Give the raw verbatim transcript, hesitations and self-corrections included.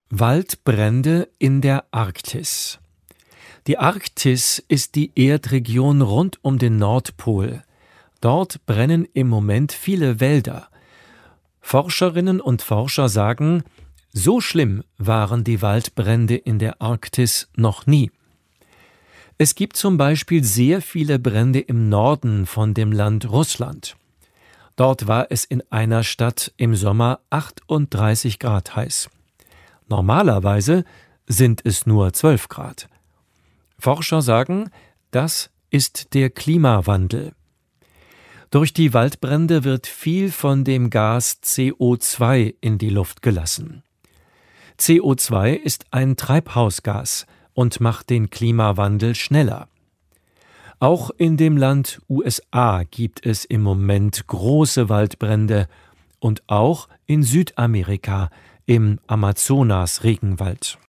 Waldbrände in der Arktis. Die Arktis ist die Erdregion rund um den Nordpol. Dort brennen im Moment viele Wälder. Forscherinnen und Forscher sagen, so schlimm waren die Waldbrände in der Arktis noch nie. Es gibt zum Beispiel sehr viele Brände im Norden von dem Land Russland. Dort war es in einer Stadt im Sommer achtunddreißig Grad heiß. Normalerweise sind es nur zwölf Grad. Forscher sagen, das ist der Klimawandel. Durch die Waldbrände wird viel von dem Gas C O zwei in die Luft gelassen. C O zwei ist ein Treibhausgas und macht den Klimawandel schneller. Auch in dem Land U S A gibt es im Moment große Waldbrände und auch in Südamerika im Amazonas-Regenwald.